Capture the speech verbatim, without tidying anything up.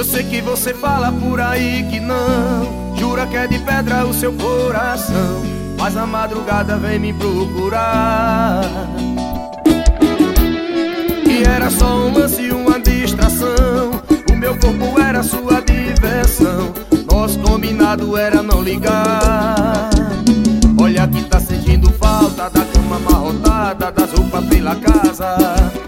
sei que você fala por aí que não, jura que é de pedra o seu coração, mas na madrugada vem me procurar. E era só um lance e uma distração, o meu corpo era sua diversão, nosso combinado era não ligar. Olha que tá sentindo falta da cama amarrotada, das roupas pela casa.